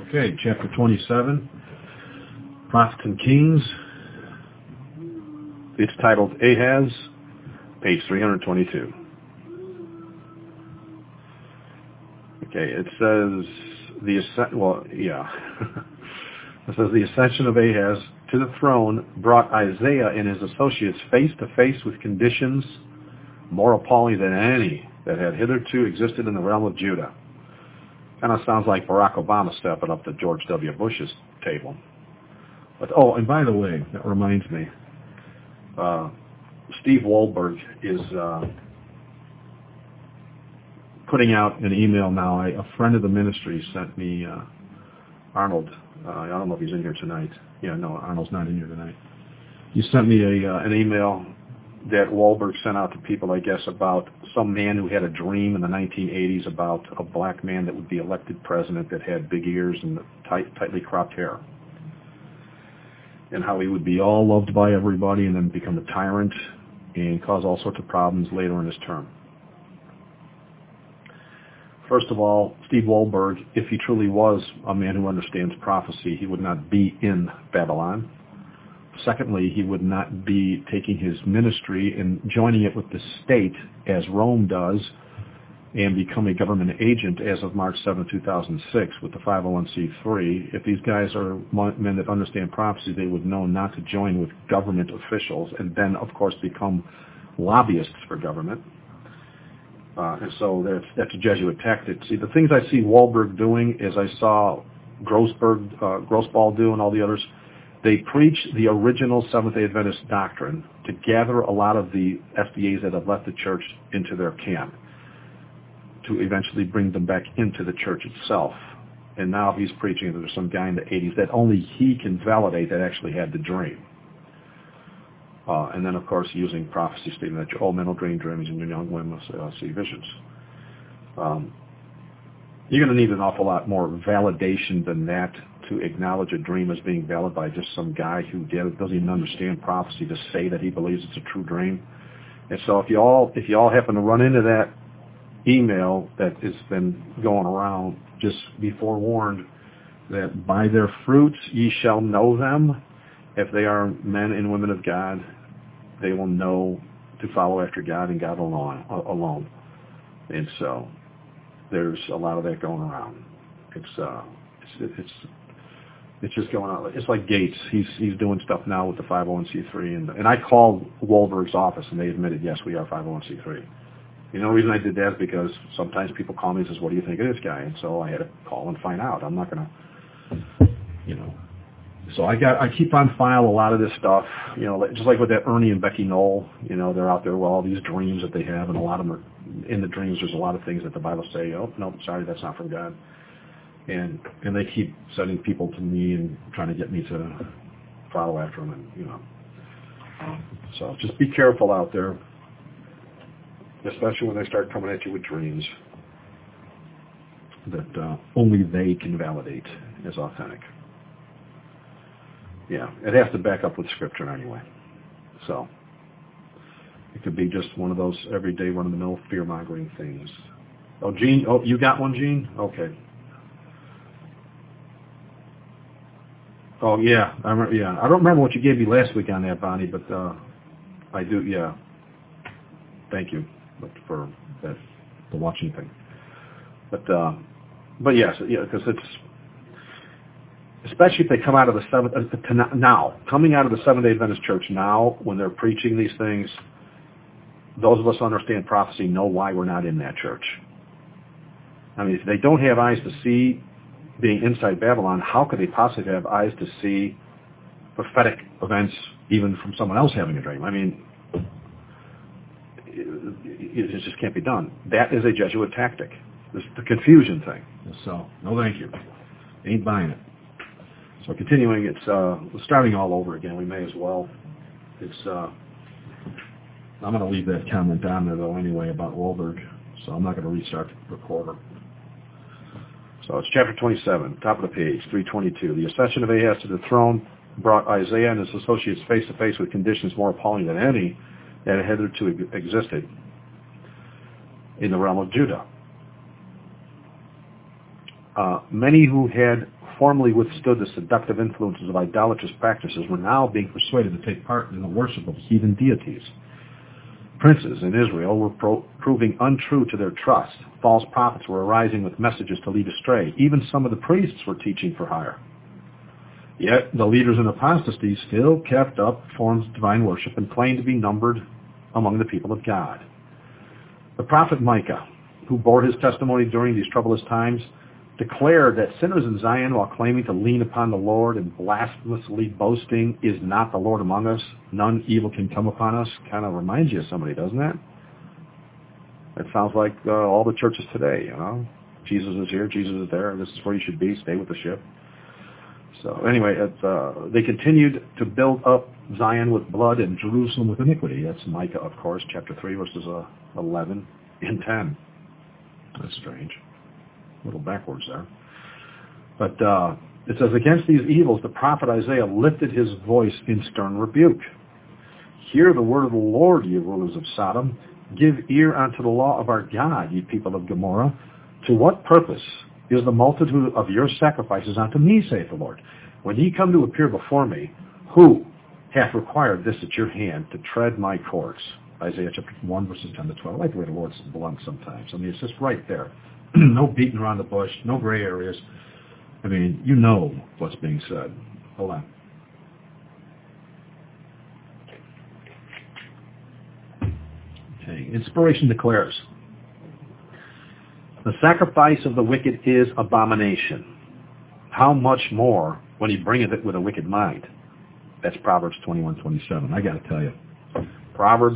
Okay, chapter 27, Prophets and Kings. It's titled Ahaz, page 322. Okay, it says it says the ascension of Ahaz to the throne brought Isaiah and his associates face to face with conditions more appalling than any that had hitherto existed in the realm of Judah. Kind of sounds like Barack Obama stepping up to George W. Bush's table. But and by the way, that reminds me, Steve Wohlberg is putting out an email now. A friend of the ministry sent me, Arnold. I don't know if he's in here tonight. Yeah, no, Arnold's not in here tonight. He sent me an email that Wohlberg sent out to people, I guess, about some man who had a dream in the 1980s about a black man that would be elected president that had big ears and tightly cropped hair. And how he would be all loved by everybody and then become a tyrant and cause all sorts of problems later in his term. First of all, Steve Wohlberg, if he truly was a man who understands prophecy, he would not be in Babylon. Secondly, he would not be taking his ministry and joining it with the state as Rome does and become a government agent as of March 7, 2006 with the 501c3. If these guys are men that understand prophecy, they would know not to join with government officials and then, of course, become lobbyists for government. And so that's a Jesuit tactic. See, the things I see Wohlberg doing is I saw Grossball do and all the others. They preach the original Seventh-day Adventist doctrine to gather a lot of the FDAs that have left the church into their camp to eventually bring them back into the church itself. And now he's preaching that there's some guy in the 80s that only he can validate that actually had the dream. And then, of course, using prophecy stating that your old men will dream dreams and your young women will see visions. You're going to need an awful lot more validation than that to acknowledge a dream as being valid by just some guy who doesn't even understand prophecy to say that he believes it's a true dream. And so if you all happen to run into that email that has been going around, just be forewarned that by their fruits ye shall know them. If they are men and women of God, they will know to follow after God and God alone. And so there's a lot of that going around. It's just going on. It's like Gates. He's doing stuff now with the 501c3, and I called Wohlberg's office, and they admitted, yes, we are 501c3. The reason I did that is because sometimes people call me and says, what do you think of this guy? And so I had to call and find out. I'm not going to, So I keep on file a lot of this stuff, just like with that Ernie and Becky Knoll, they're out there with all these dreams that they have, and a lot of them are, in the dreams there's a lot of things that the Bible say, oh, no, sorry, that's not from God. And they keep sending people to me and trying to get me to follow after them, and, So just be careful out there, especially when they start coming at you with dreams that only they can validate as authentic. Yeah, it has to back up with Scripture anyway. So it could be just one of those everyday run-of-the-mill fear-mongering things. Oh, Gene, you got one, Gene? Okay. Oh, yeah, I remember, yeah. I don't remember what you gave me last week on that, Bonnie, but I do, yeah. Thank you for that, the watching thing. But yes, yeah, because it's, especially if they come out of the coming out of the Seventh-day Adventist Church now, when they're preaching these things, those of us who understand prophecy know why we're not in that church. I mean, if they don't have eyes to see being inside Babylon, how could they possibly have eyes to see prophetic events even from someone else having a dream? I mean, it just can't be done. That is a Jesuit tactic. This is the confusion thing. So, no thank you. Ain't buying it. So continuing, it's starting all over again. We may as well. I'm going to leave that comment on there, though, anyway, about Wohlberg. So I'm not going to restart the recorder. So it's chapter 27, top of the page, 322. The ascension of Ahaz to the throne brought Isaiah and his associates face to face with conditions more appalling than any that had hitherto existed in the realm of Judah. Many who had formerly withstood the seductive influences of idolatrous practices were now being persuaded to take part in the worship of heathen deities. Princes in Israel were proving untrue to their trust. False prophets were arising with messages to lead astray. Even some of the priests were teaching for hire. Yet the leaders in apostasy still kept up forms of divine worship and claimed to be numbered among the people of God. The prophet Micah, who bore his testimony during these troublous times, declared that sinners in Zion, while claiming to lean upon the Lord and blasphemously boasting, "Is not the Lord among us? None evil can come upon us," kind of reminds you of somebody, doesn't it? It sounds like all the churches today, you know. Jesus is here, Jesus is there, this is where you should be, stay with the ship. So anyway, they continued to build up Zion with blood and Jerusalem with iniquity. That's Micah, of course, chapter 3, verses 11 and 10. That's strange. A little backwards there. But it says, against these evils, the prophet Isaiah lifted his voice in stern rebuke. Hear the word of the Lord, ye rulers of Sodom. Give ear unto the law of our God, ye people of Gomorrah. To what purpose is the multitude of your sacrifices unto me, saith the Lord? When ye come to appear before me, who hath required this at your hand to tread my courts? Isaiah chapter 1, verses 10 to 12. I like the way the Lord's blunt sometimes. I mean, it's just right there. No beating around the bush, no gray areas. I mean, you know what's being said. Hold on. Okay, inspiration declares, the sacrifice of the wicked is abomination. How much more when he bringeth it with a wicked mind? That's Proverbs 21:27. I got to tell you, Proverbs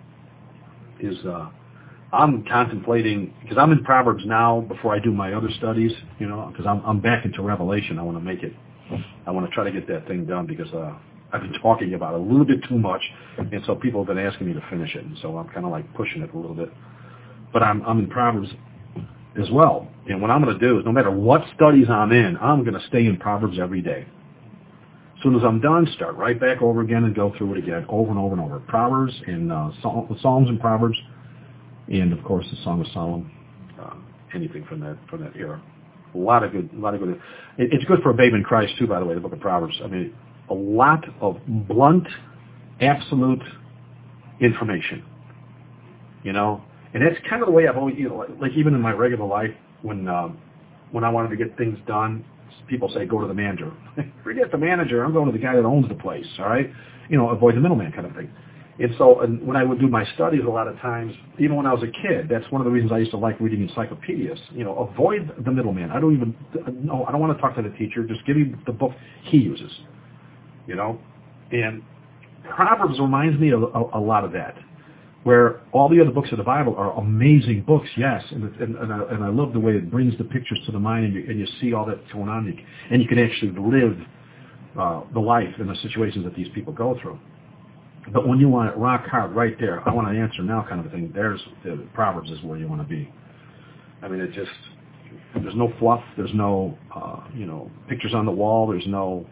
is, I'm contemplating, because I'm in Proverbs now before I do my other studies, you know, because I'm back into Revelation. I want to try to get that thing done because I've been talking about it a little bit too much, and so people have been asking me to finish it, and so I'm kind of like pushing it a little bit. But I'm in Proverbs as well, and what I'm going to do is no matter what studies I'm in, I'm going to stay in Proverbs every day. As soon as I'm done, start right back over again and go through it again over and over and over. Proverbs and Psalms and Proverbs, and of course the Song of Solomon, anything from that era. A lot of good. It's good for a babe in Christ too, by the way. The book of Proverbs. I mean, a lot of blunt, absolute information. You know, and that's kind of the way I've always, you know, like even in my regular life when I wanted to get things done. People say, go to the manager. Forget the manager. I'm going to the guy that owns the place, all right? You know, avoid the middleman kind of thing. And so when I would do my studies a lot of times, even when I was a kid, that's one of the reasons I used to like reading encyclopedias. You know, avoid the middleman. I don't want to talk to the teacher. Just give me the book he uses, you know? And Proverbs reminds me of a lot of that, where all the other books of the Bible are amazing books, yes, and I love the way it brings the pictures to the mind, and you see all that's going on, and you can actually live the life and the situations that these people go through. But when you want it rock hard right there, I want an answer now kind of a thing, Proverbs is where you want to be. I mean, there's no fluff, there's no, pictures on the wall, there's no,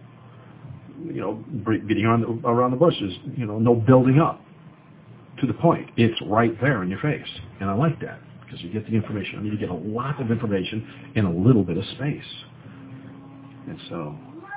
beating around the bushes, no building up. To the point. It's right there in your face. And I like that because you get the information. I mean, you get a lot of information in a little bit of space. And so,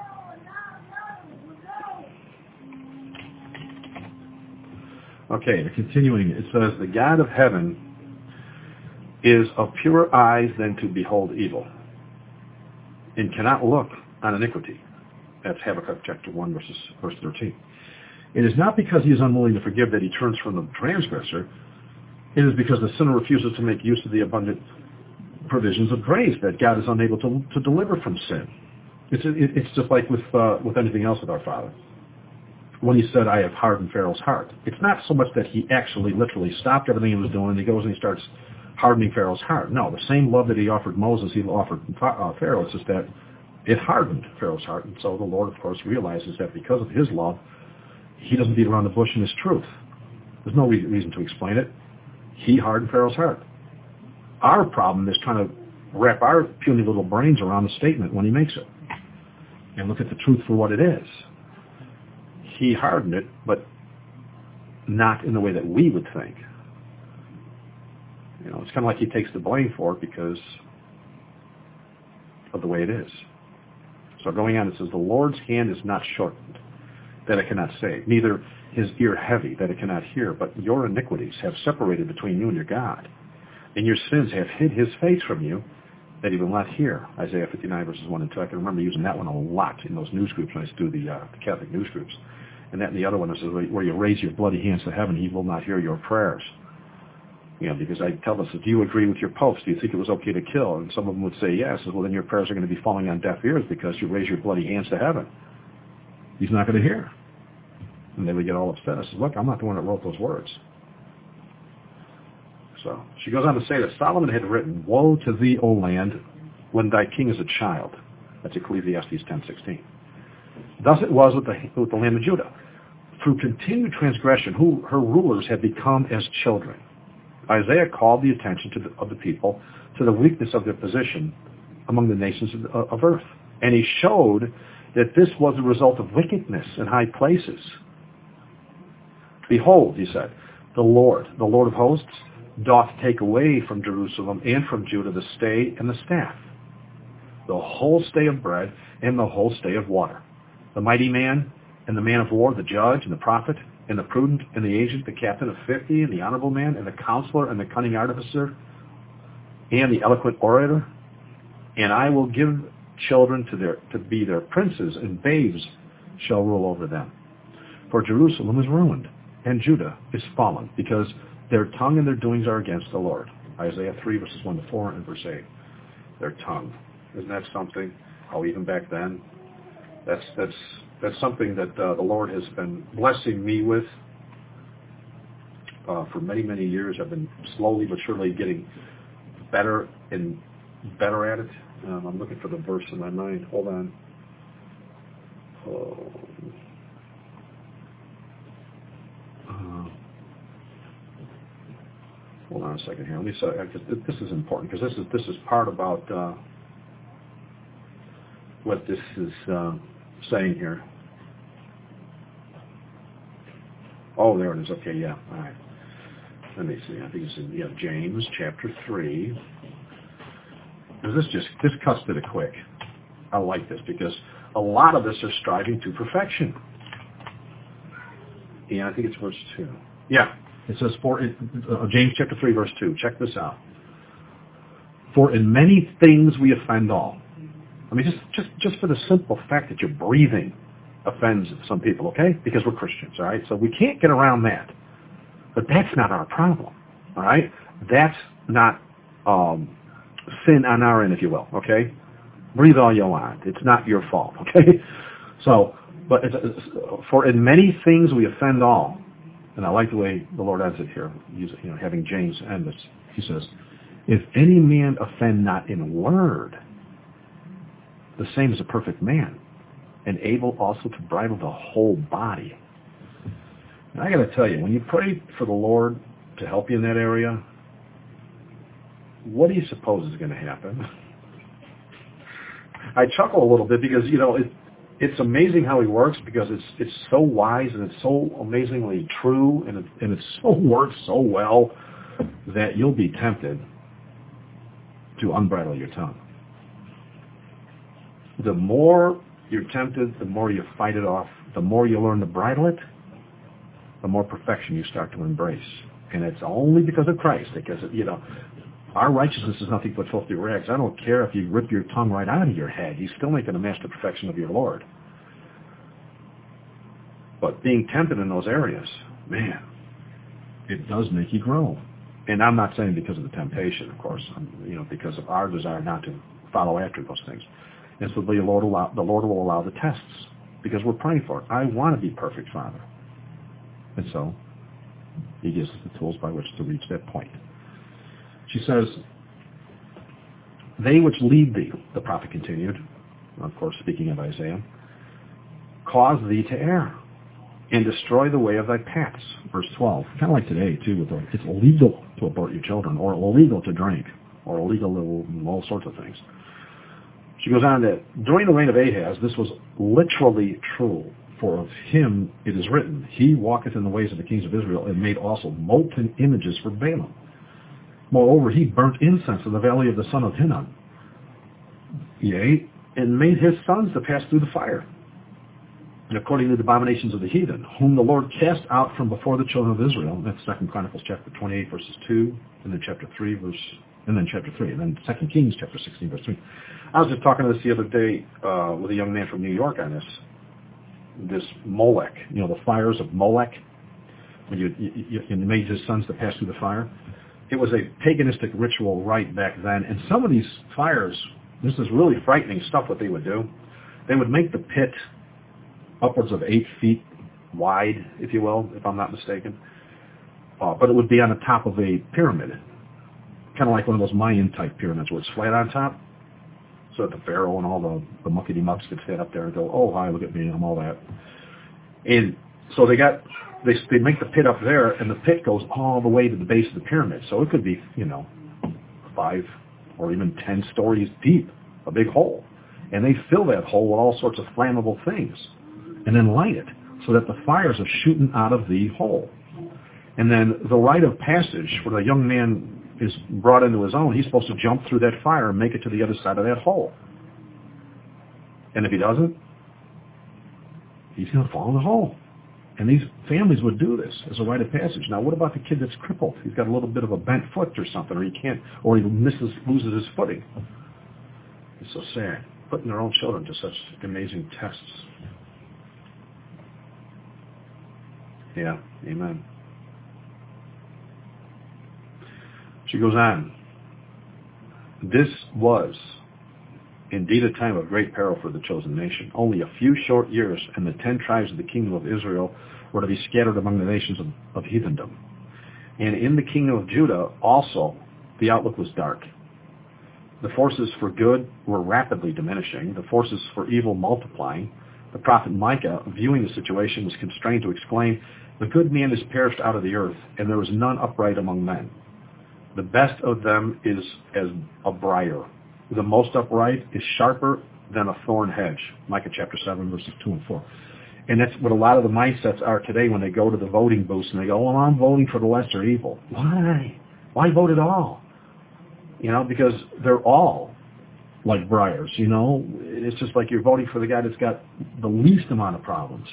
okay, continuing, it says, the God of heaven is of purer eyes than to behold evil, and cannot look on iniquity. That's Habakkuk chapter 1, verse 13. It is not because he is unwilling to forgive that he turns from the transgressor. It is because the sinner refuses to make use of the abundant provisions of grace that God is unable to deliver from sin. It's just like with anything else with our Father. When he said, I have hardened Pharaoh's heart. It's not so much that he actually literally stopped everything he was doing and he goes and he starts hardening Pharaoh's heart. No, the same love that he offered Moses, he offered Pharaoh. It's just that it hardened Pharaoh's heart. And so the Lord, of course, realizes that because of his love, he doesn't beat around the bush in his truth. There's no reason to explain it. He hardened Pharaoh's heart. Our problem is trying to wrap our puny little brains around the statement when he makes it and look at the truth for what it is. He hardened it, but not in the way that we would think. It's kind of like he takes the blame for it because of the way it is. So going on, it says, the Lord's hand is not shortened, that it cannot save, neither his ear heavy, that it cannot hear, but your iniquities have separated between you and your God, and your sins have hid his face from you, that he will not hear. Isaiah 59, verses 1 and 2. I can remember using that one a lot in those news groups when I used to do the Catholic news groups. And that and the other one is where you raise your bloody hands to heaven, he will not hear your prayers. You know, because I tell them, do you agree with your popes? Do you think it was okay to kill? And some of them would say yes. Well, then your prayers are going to be falling on deaf ears because you raise your bloody hands to heaven. He's not going to hear. And they would get all upset. I said, look, I'm not the one that wrote those words. So she goes on to say that Solomon had written, woe to thee, O land, when thy king is a child. That's Ecclesiastes 10:16. Thus it was with the land of Judah. Through continued transgression, her rulers had become as children. Isaiah called the attention of the people to the weakness of their position among the nations of earth. And he showed that this was a result of wickedness in high places. Behold, he said, the Lord of hosts, doth take away from Jerusalem and from Judah the stay and the staff, the whole stay of bread and the whole stay of water, the mighty man and the man of war, the judge and the prophet, and the prudent and the aged, the captain of 50 and the honorable man, and the counselor and the cunning artificer, and the eloquent orator. And I will give children to be their princes, and babes shall rule over them. For Jerusalem is ruined, and Judah is fallen, because their tongue and their doings are against the Lord. Isaiah 3, verses 1 to 4 and verse 8. Their tongue. Isn't that something? Oh, even back then? That's something that the Lord has been blessing me with for many, many years. I've been slowly but surely getting better and better at it. I'm looking for the verse in my mind. Hold on. Hold on a second here. Let me say, this is important because this is part about what this is saying here. Oh, there it is. Okay, yeah. All right. Let me see. I think it's in James chapter 3. This cuts to the quick. I like this because a lot of us are striving to perfection. And I think it's verse 2. Yeah. It says, James chapter 3, verse 2. Check this out. For in many things we offend all. I mean, just for the simple fact that you're breathing offends some people, okay? Because we're Christians, all right? So we can't get around that. But that's not our problem, all right? That's not sin on our end, if you will, okay? Breathe all you want. It's not your fault, okay? So, but for in many things we offend all. And I like the way the Lord ends it here, having James end this. He says, if any man offend not in word, the same as a perfect man, and able also to bridle the whole body. And I got to tell you, when you pray for the Lord to help you in that area, what do you suppose is going to happen? I chuckle a little bit because, it's amazing how he works because it's so wise and it's so amazingly true and it so works so well that you'll be tempted to unbridle your tongue. The more you're tempted, the more you fight it off, the more you learn to bridle it, the more perfection you start to embrace. And it's only because of Christ, because, our righteousness is nothing but filthy rags. I don't care if you rip your tongue right out of your head. You still ain't going to match the perfection of your Lord. But being tempted in those areas, man, it does make you grow. And I'm not saying because of the temptation, of course, because of our desire not to follow after those things. And so the Lord will allow the tests because we're praying for it. I want to be perfect, Father. And so he gives us the tools by which to reach that point. She says, they which lead thee, the prophet continued, of course speaking of Isaiah, cause thee to err and destroy the way of thy paths. Verse 12, kind of like today too, it's illegal to abort your children, or illegal to drink, or illegal to all sorts of things. She goes on that during the reign of Ahaz, this was literally true. For of him it is written, he walketh in the ways of the kings of Israel, and made also molten images for Balaam. Moreover, he burnt incense in the valley of the son of Hinnom. Yea, and made his sons to pass through the fire, and according to the abominations of the heathen, whom the Lord cast out from before the children of Israel. That's 2 Chronicles chapter 28, verses 2, and then chapter 3, and then 2 Kings chapter 16, verse 3. I was just talking to this the other day with a young man from New York on this Molech, the fires of Molech, when you made his sons to pass through the fire. It was a paganistic ritual rite back then, and some of these fires, this is really frightening stuff what they would do. They would make the pit upwards of 8 feet wide, if you will, if I'm not mistaken. But it would be on the top of a pyramid, kind of like one of those Mayan-type pyramids where it's flat on top, so that the pharaoh and all the muckety-mucks could stand up there and go, oh, hi, look at me, I'm all that. And so they make the pit up there, and the pit goes all the way to the base of the pyramid. So it could be, 5 or even 10 stories deep, a big hole. And they fill that hole with all sorts of flammable things and then light it so that the fires are shooting out of the hole. And then the rite of passage, where the young man is brought into his own, he's supposed to jump through that fire and make it to the other side of that hole. And if he doesn't, he's going to fall in the hole. And these families would do this as a rite of passage. Now, what about the kid that's crippled? He's got a little bit of a bent foot or something, or he loses his footing. It's so sad, putting their own children to such amazing tests. Yeah, amen. She goes on. This was indeed a time of great peril for the chosen nation. Only a few short years, and the 10 tribes of the kingdom of Israel were to be scattered among the nations of heathendom. And in the kingdom of Judah also, the outlook was dark. The forces for good were rapidly diminishing, the forces for evil multiplying. The prophet Micah, viewing the situation, was constrained to exclaim, "The good man is perished out of the earth, and there is none upright among men. The best of them is as a briar. The most upright is sharper than a thorn hedge." Micah chapter 7, verses 2 and 4. And that's what a lot of the mindsets are today when they go to the voting booths and they go, "Well, I'm voting for the lesser evil." Why? Why vote at all? Because they're all like briars, It's just like you're voting for the guy that's got the least amount of problems.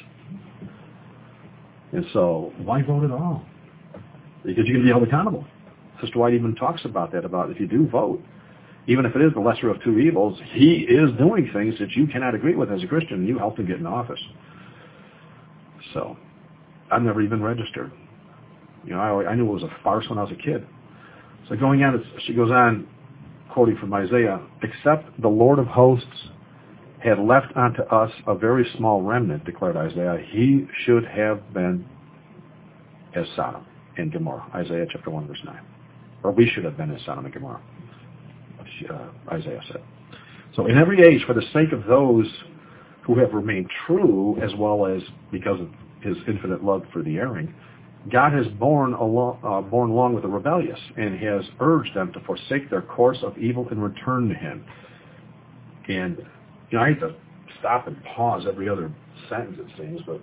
And so, why vote at all? Because you can be held accountable. Sister White even talks about that, about if you do vote, even if it is the lesser of two evils, he is doing things that you cannot agree with as a Christian, and you helped him get in office. So, I've never even registered. I knew it was a farce when I was a kid. So going on, she goes on, quoting from Isaiah, "Except the Lord of hosts had left unto us a very small remnant," declared Isaiah, "he should have been as Sodom and Gomorrah." Isaiah chapter 1, verse 9. Or we should have been as Sodom and Gomorrah, Isaiah said. So in every age, for the sake of those who have remained true, as well as because of his infinite love for the erring, God has borne along with the rebellious, and has urged them to forsake their course of evil and return to him. And I hate to stop and pause every other sentence, it seems, but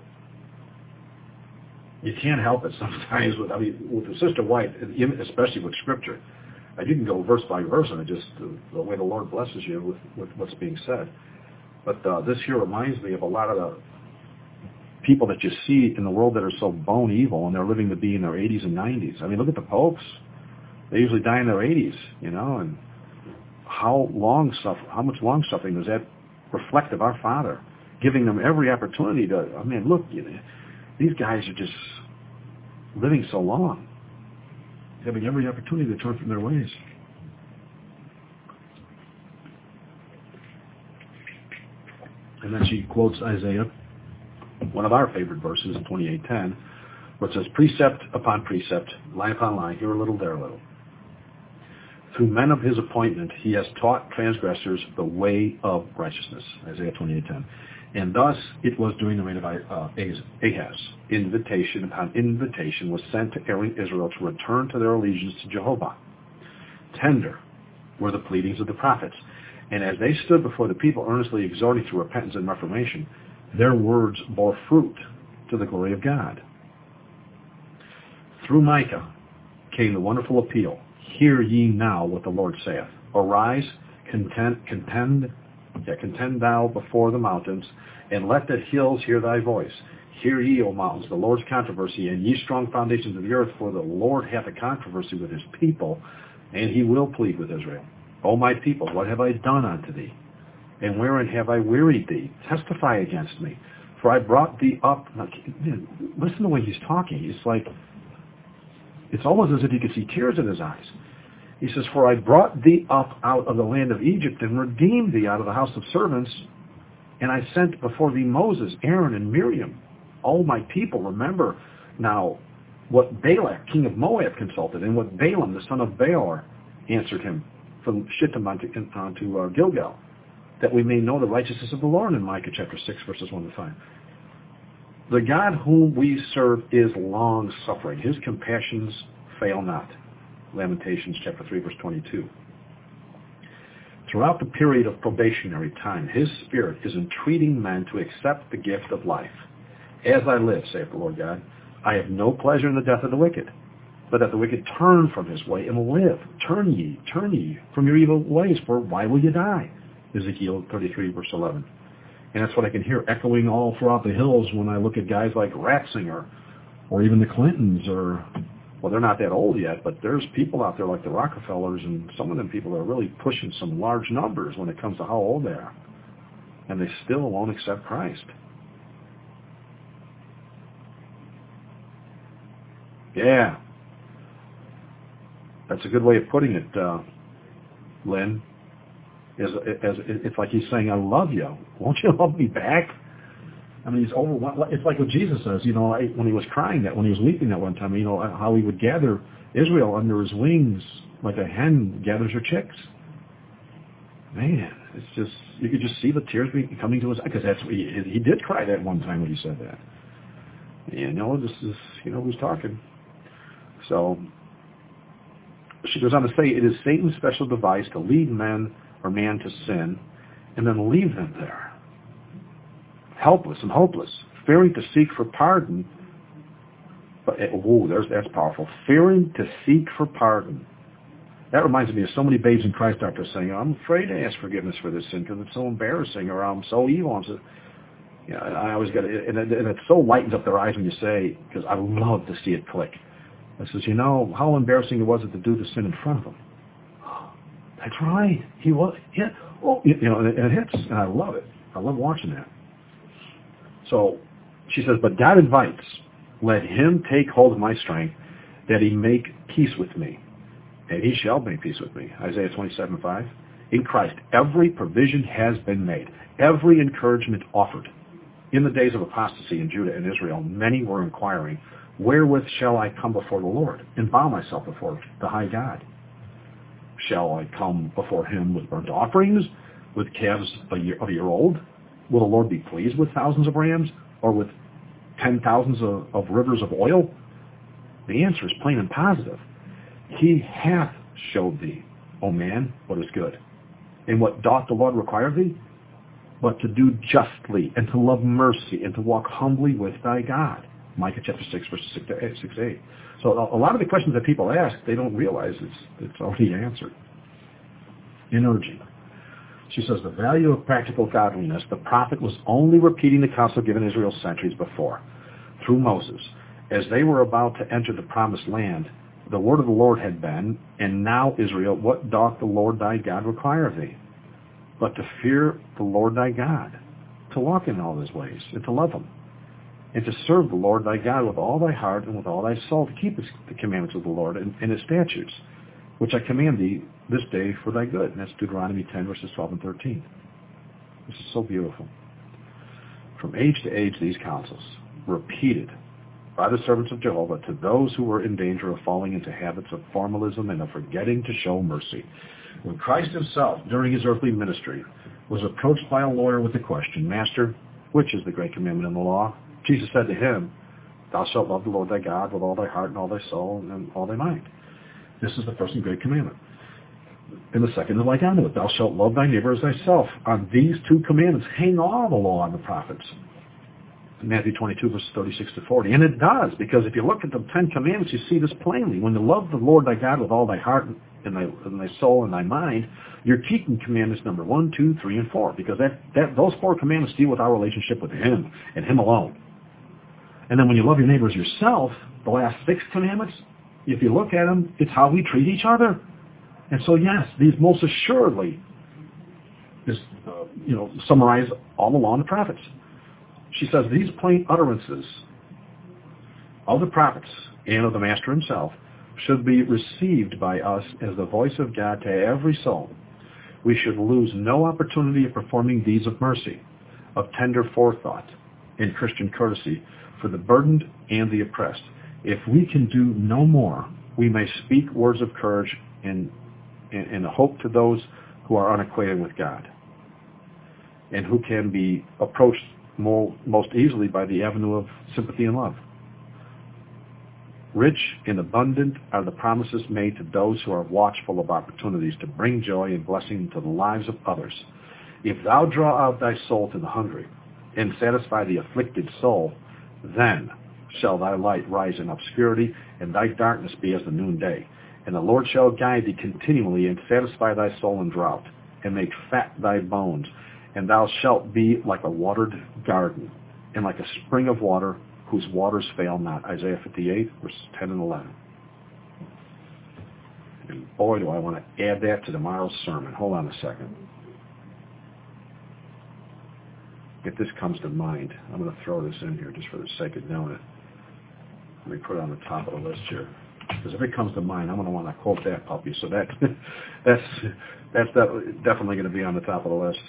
you can't help it sometimes with the Sister White, especially with Scripture. You can go verse by verse, and it just the way the Lord blesses you with what's being said. But this here reminds me of a lot of the people that you see in the world that are so bone evil, and they're living to be in their 80s and 90s. Look at the popes. They usually die in their 80s, and how much long suffering does that reflect of our Father, giving them every opportunity to, look, these guys are just living so long, having every opportunity to turn from their ways. And then she quotes Isaiah, one of our favorite verses in 28:10, where it says, "Precept upon precept, line upon line, here a little, there a little. Through men of his appointment, he has taught transgressors the way of righteousness." Isaiah 28:10. And thus it was during the reign of Ahaz. Invitation upon invitation was sent to erring Israel to return to their allegiance to Jehovah. Tender were the pleadings of the prophets, and as they stood before the people earnestly exhorting to repentance and reformation, their words bore fruit to the glory of God. Through Micah came the wonderful appeal, "Hear ye now what the Lord saith. Arise, contend Yeah, contend thou before the mountains, and let the hills hear thy voice. Hear ye, O mountains, the Lord's controversy, and ye strong foundations of the earth, for the Lord hath a controversy with his people, and he will plead with Israel. O my people, what have I done unto thee? And wherein have I wearied thee? Testify against me. For I brought thee up. Now, listen to the way he's talking. It's almost as if you could see tears in his eyes. He says, for I brought thee up out of the land of Egypt, and redeemed thee out of the house of servants, and I sent before thee Moses, Aaron, and Miriam. O my people, remember now what Balak, king of Moab, consulted, and what Balaam, the son of Beor, answered him from Shittim unto Gilgal, that we may know the righteousness of the Lord, in Micah chapter 6, verses 1 to 5. The God whom we serve is long-suffering. His compassions fail not. Lamentations chapter 3, verse 22. Throughout the period of probationary time, his Spirit is entreating men to accept the gift of life. As I live, saith the Lord God, I have no pleasure in the death of the wicked, but that the wicked turn from his way and live. Turn ye from your evil ways, for why will you die? Ezekiel 33, verse 11. And that's what I can hear echoing all throughout the hills when I look at guys like Ratzinger, or even the Clintons, or, well, they're not that old yet, but there's people out there like the Rockefellers, and some of them people are really pushing some large numbers when it comes to how old they are. And they still won't accept Christ. Yeah. That's a good way of putting it, Lynn. It's like he's saying, I love you. Won't you love me back? I mean, it's like what Jesus says, when he was crying when he was weeping that one time, how he would gather Israel under his wings like a hen gathers her chicks. Man, it's just, you could just see the tears coming to his eyes, because he did cry that one time when he said that. This is, who's talking. So, she goes on to say, it is Satan's special device to lead man to sin, and then leave them there, helpless and hopeless, fearing to seek for pardon. But that's powerful. Fearing to seek for pardon. That reminds me of so many babes in Christ out there saying, I'm afraid to ask forgiveness for this sin because it's so embarrassing, or I'm so evil. I always get it, and it so lightens up their eyes when you say, because I love to see it click. I says, how embarrassing it was to do the sin in front of him. That's right. He was. Yeah. Oh, and it hits, and I love it. I love watching that. So she says, but God invites, let him take hold of my strength, that he make peace with me, and he shall make peace with me. Isaiah 27:5. In Christ, every provision has been made, every encouragement offered. In the days of apostasy in Judah and Israel, many were inquiring, wherewith shall I come before the Lord and bow myself before the high God? Shall I come before him with burnt offerings, with calves a year old? Will the Lord be pleased with thousands of rams, or with 10,000s of rivers of oil? The answer is plain and positive. He hath showed thee, O man, what is good. And what doth the Lord require of thee? But to do justly, and to love mercy, and to walk humbly with thy God. Micah chapter 6, verses 6 to 8. So a lot of the questions that people ask, they don't realize it's already answered. In urging. She says, the value of practical godliness, the prophet was only repeating the counsel given Israel centuries before, through Moses. As they were about to enter the promised land, the word of the Lord had been, and now, Israel, what doth the Lord thy God require of thee? But to fear the Lord thy God, to walk in all his ways, and to love him, and to serve the Lord thy God with all thy heart and with all thy soul, to keep the commandments of the Lord and his statutes, which I command thee this day for thy good. And that's Deuteronomy 10, verses 12 and 13. This is so beautiful. From age to age, these counsels, repeated by the servants of Jehovah to those who were in danger of falling into habits of formalism and of forgetting to show mercy. When Christ himself, during his earthly ministry, was approached by a lawyer with the question, Master, which is the great commandment in the law? Jesus said to him, Thou shalt love the Lord thy God with all thy heart and all thy soul and all thy mind. This is the first and great commandment. And the second is like unto it. Thou shalt love thy neighbor as thyself. On these two commandments hang all the law and the prophets. In Matthew 22, verses 36 to 40. And it does, because if you look at the 10 commandments, you see this plainly. When you love the Lord thy God with all thy heart in thy soul and thy mind, you're keeping commandments number 1, 2, 3, and 4, because those 4 commandments deal with our relationship with Him and Him alone. And then when you love your neighbors yourself, the last 6 commandments, if you look at them, it's how we treat each other. And so, yes, these most assuredly summarize all the law and the prophets. She says, these plain utterances of the prophets and of the Master himself should be received by us as the voice of God to every soul. We should lose no opportunity of performing deeds of mercy, of tender forethought, and Christian courtesy for the burdened and the oppressed. If we can do no more, we may speak words of courage and hope to those who are unacquainted with God, and who can be approached most easily by the avenue of sympathy and love. Rich and abundant are the promises made to those who are watchful of opportunities to bring joy and blessing into the lives of others. If thou draw out thy soul to the hungry and satisfy the afflicted soul, then shall thy light rise in obscurity, and thy darkness be as the noonday. And the Lord shall guide thee continually, and satisfy thy soul in drought, and make fat thy bones. And thou shalt be like a watered garden, and like a spring of water, whose waters fail not. Isaiah 58, verses 10 and 11. And boy, do I want to add that to tomorrow's sermon. Hold on a second. If this comes to mind, I'm going to throw this in here just for the sake of doing it. Let me put it on the top of the list here. Because if it comes to mind, I'm going to want to quote that puppy. So that's definitely going to be on the top of the list.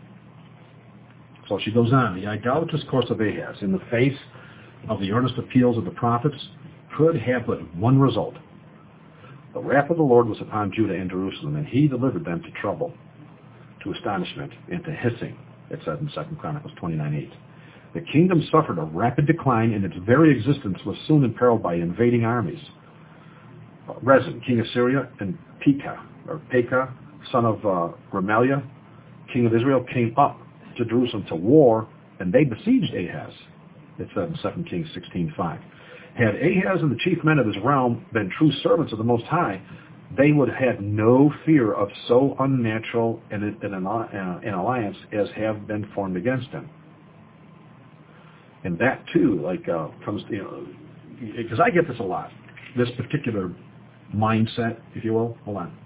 So she goes on. The idolatrous course of Ahaz, in the face of the earnest appeals of the prophets, could have but one result. The wrath of the Lord was upon Judah and Jerusalem, and he delivered them to trouble, to astonishment, and to hissing, it said in 2 Chronicles 29:8. The kingdom suffered a rapid decline, and its very existence was soon imperiled by invading armies. Rezin, king of Syria, and Pekah, son of Remaliah, king of Israel, came up to Jerusalem to war, and they besieged Ahaz. It said in 2 Kings 16:5. Had Ahaz and the chief men of his realm been true servants of the Most High, they would have had no fear of so unnatural an alliance as have been formed against him. And that too, comes, because I get this a lot. This particular mindset, if you will. Hold on.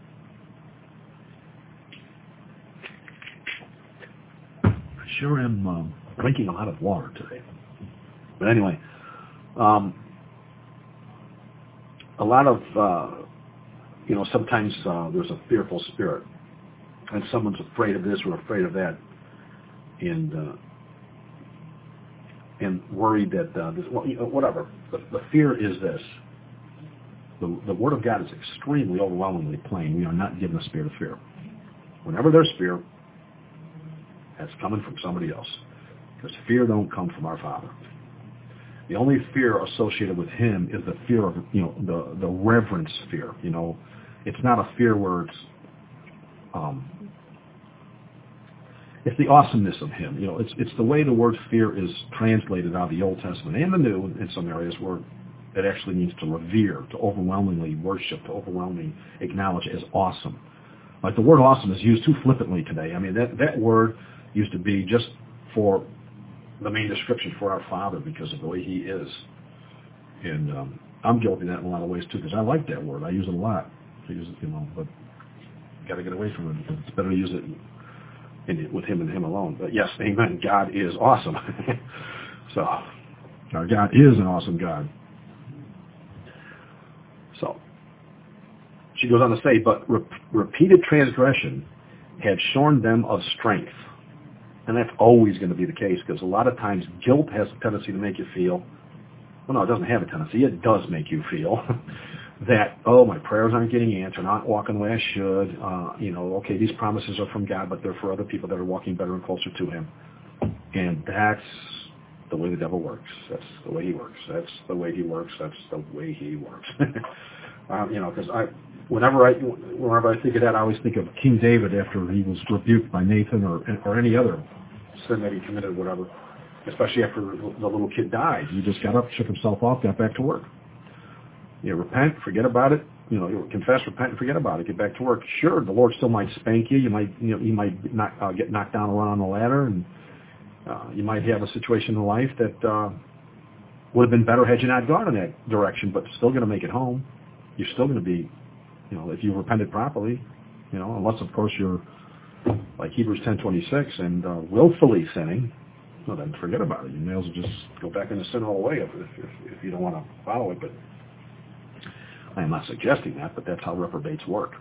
I sure am drinking a lot of water today. But anyway, a lot of, sometimes there's a fearful spirit, and someone's afraid of this or afraid of that, and worried that whatever. The fear is this. The Word of God is extremely overwhelmingly plain. We are not given a spirit of fear. Whenever there's fear, that's coming from somebody else, because fear don't come from our Father. The only fear associated with Him is the fear of, the reverence fear. It's not a fear where it's the awesomeness of Him. It's the way the word fear is translated out of the Old Testament and the New in some areas, where it actually means to revere, to overwhelmingly worship, to overwhelmingly acknowledge as awesome. Like the word awesome is used too flippantly today. I mean, that word used to be just for the main description for our Father because of the way He is. And I'm guilty of that in a lot of ways too, because I like that word. I use it a lot. I use it, but got to get away from it. It's better to use it with Him and Him alone. But yes, amen. God is awesome. So our God is an awesome God. So she goes on to say, but repeated transgression had shorn them of strength. And that's always going to be the case, because a lot of times guilt has a tendency to make you feel, well, no, it doesn't have a tendency. It does make you feel that, my prayers aren't getting answered, I'm not walking the way I should. Okay, these promises are from God, but they're for other people that are walking better and closer to Him. And that's the way the devil works. That's the way he works. That's the way he works. That's the way he works. Because whenever I think of that, I always think of King David after he was rebuked by Nathan or any other sin that he committed, or whatever. Especially after the little kid died, he just got up, shook himself off, got back to work. Repent, forget about it, confess, repent, and forget about it. Get back to work. Sure, the Lord still might spank you. You might get knocked down and run on the ladder, and you might have a situation in life that would have been better had you not gone in that direction, but still going to make it home. You're still going to be, if you repented properly, unless of course you're like Hebrews 10:26 and willfully sinning. Well, then forget about it. You may as well just go back into sin all the way if you don't want to follow it. But I am not suggesting that, but that's how reprobates work.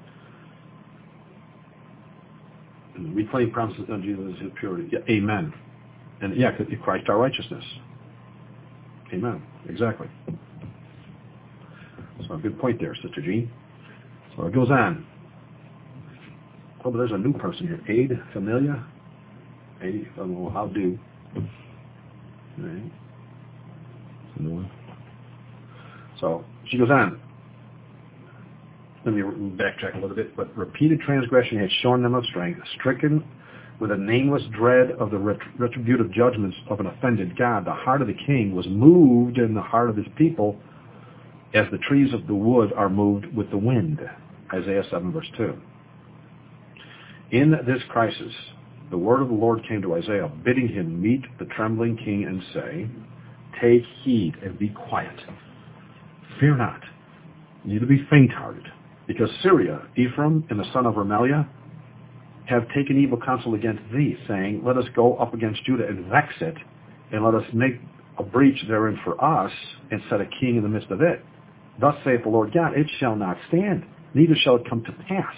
And we claim promises on Jesus' purity. Yeah, amen. And Christ our righteousness. Amen. Exactly. So a good point there, Sister Jean. So it goes on. Oh, but there's a new person here. Aid Familia. Aid, how do. Right. So she goes on. Let me backtrack a little bit. But repeated transgression had shorn them of strength, stricken with a nameless dread of the retributive judgments of an offended God. The heart of the king was moved in the heart of his people as the trees of the wood are moved with the wind. Isaiah 7 verse 2. In this crisis, the word of the Lord came to Isaiah, bidding him meet the trembling king and say, take heed and be quiet. Fear not, neither be faint-hearted, because Syria, Ephraim, and the son of Remaliah have taken evil counsel against thee, saying, let us go up against Judah and vex it, and let us make a breach therein for us, and set a king in the midst of it. Thus saith the Lord God, it shall not stand, neither shall it come to pass.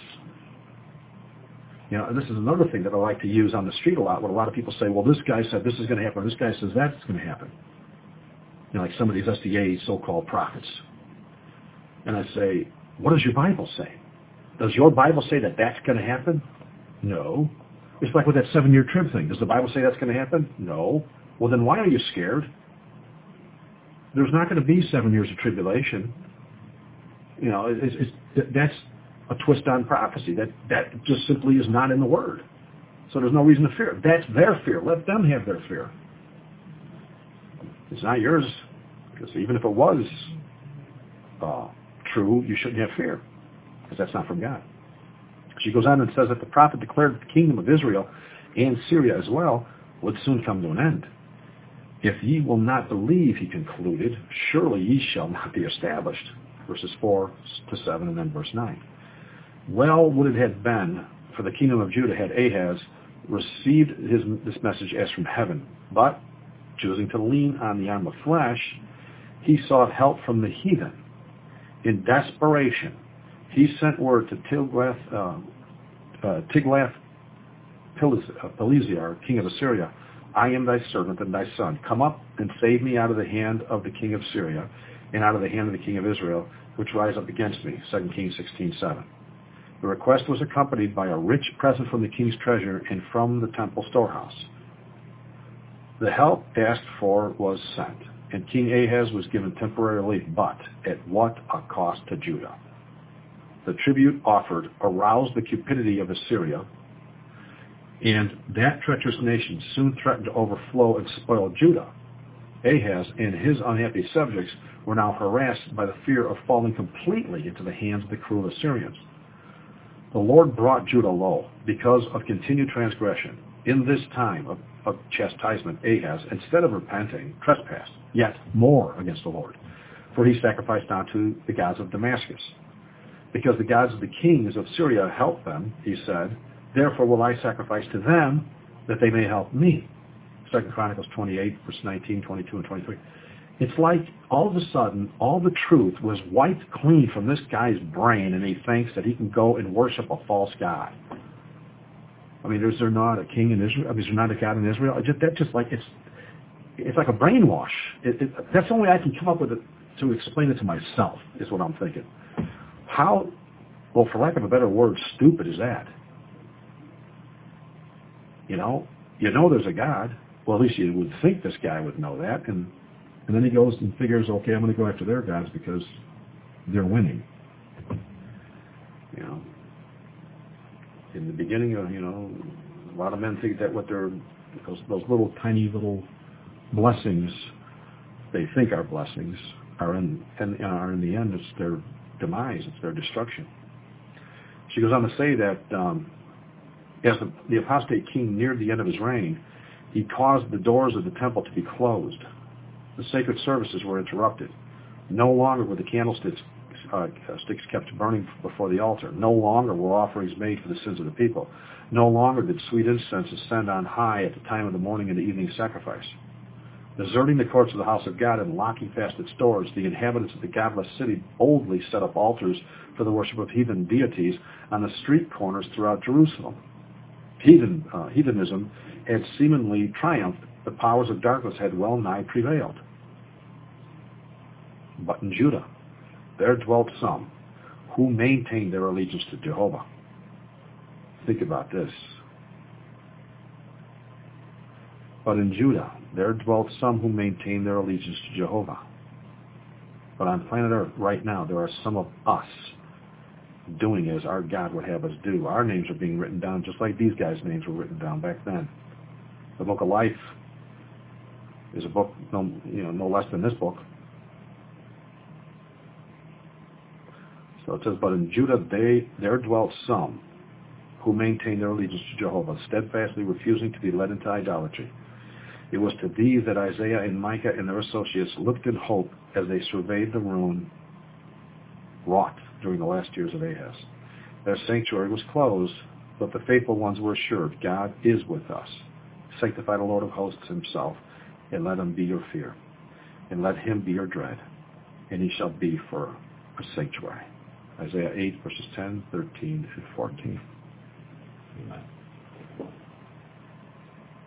And this is another thing that I like to use on the street a lot, when a lot of people say, well, this guy said this is going to happen, or this guy says that's going to happen. Like some of these SDA so-called prophets. And I say, what does your Bible say? Does your Bible say that that's going to happen? No. It's like with that 7-year trib thing. Does the Bible say that's going to happen? No. Well, then why are you scared? There's not going to be 7 years of tribulation. That's a twist on prophecy. That just simply is not in the Word. So there's no reason to fear. That's their fear. Let them have their fear. It's not yours. Because even if it was true, you shouldn't have fear. Because that's not from God. She goes on and says that the prophet declared that the kingdom of Israel and Syria as well would soon come to an end. If ye will not believe, he concluded, surely ye shall not be established. Verses 4 to 7 and then verse 9. Well would it have been for the kingdom of Judah had Ahaz received this message as from heaven. But, choosing to lean on the arm of flesh, he sought help from the heathen. In desperation, he sent word to Tiglath-Pileser, king of Assyria, I am thy servant and thy son. Come up and save me out of the hand of the king of Syria and out of the hand of the king of Israel, which rise up against me. 2 Kings 16:7. The request was accompanied by a rich present from the king's treasure and from the temple storehouse. The help asked for was sent, and King Ahaz was given temporary relief, but at what a cost to Judah. The tribute offered aroused the cupidity of Assyria, and that treacherous nation soon threatened to overflow and spoil Judah. Ahaz and his unhappy subjects were now harassed by the fear of falling completely into the hands of the cruel Assyrians. The Lord brought Judah low because of continued transgression. In this time of chastisement, Ahaz, instead of repenting, trespassed yet more against the Lord, for he sacrificed unto the gods of Damascus. Because the gods of the kings of Syria helped them, he said, therefore will I sacrifice to them that they may help me. 2 Chronicles 28, verse 19, 22, and 23. It's like all of a sudden, all the truth was wiped clean from this guy's brain, and he thinks that he can go and worship a false god. I mean, is there not a king in Israel? I mean, is there not a God in Israel? It's like a brainwash. That's the only way I can come up with it to explain it to myself, is what I'm thinking. How, well, for lack of a better word, stupid is that? You know there's a God. Well, at least you would think this guy would know that. And then he goes and figures, okay, I'm going to go after their gods because they're winning. In the beginning, a lot of men think that what they're, those little tiny little blessings they think are blessings are in the end, it's demise. It's their destruction. She goes on to say that as the apostate king neared the end of his reign, he caused the doors of the temple to be closed. The sacred services were interrupted. No longer were the candlesticks kept burning before the altar. No longer were offerings made for the sins of the people. No longer did sweet incense ascend on high at the time of the morning and the evening sacrifice. Deserting the courts of the house of God and locking fast its doors, the inhabitants of the godless city boldly set up altars for the worship of heathen deities on the street corners throughout Jerusalem. Heathenism had seemingly triumphed. The powers of darkness had well nigh prevailed. But in Judah, there dwelt some who maintained their allegiance to Jehovah. Think about this. But in Judah, there dwelt some who maintained their allegiance to Jehovah. But on planet Earth right now, there are some of us doing as our God would have us do. Our names are being written down just like these guys' names were written down back then. The Book of Life is a book no less than this book. So it says, but in Judah there dwelt some who maintained their allegiance to Jehovah, steadfastly refusing to be led into idolatry. It was to these that Isaiah and Micah and their associates looked in hope as they surveyed the ruin wrought during the last years of Ahaz. Their sanctuary was closed, but the faithful ones were assured, God is with us. Sanctify the Lord of hosts himself, and let him be your fear, and let him be your dread, and he shall be for a sanctuary. Isaiah 8, verses 10, 13, and 14. Amen.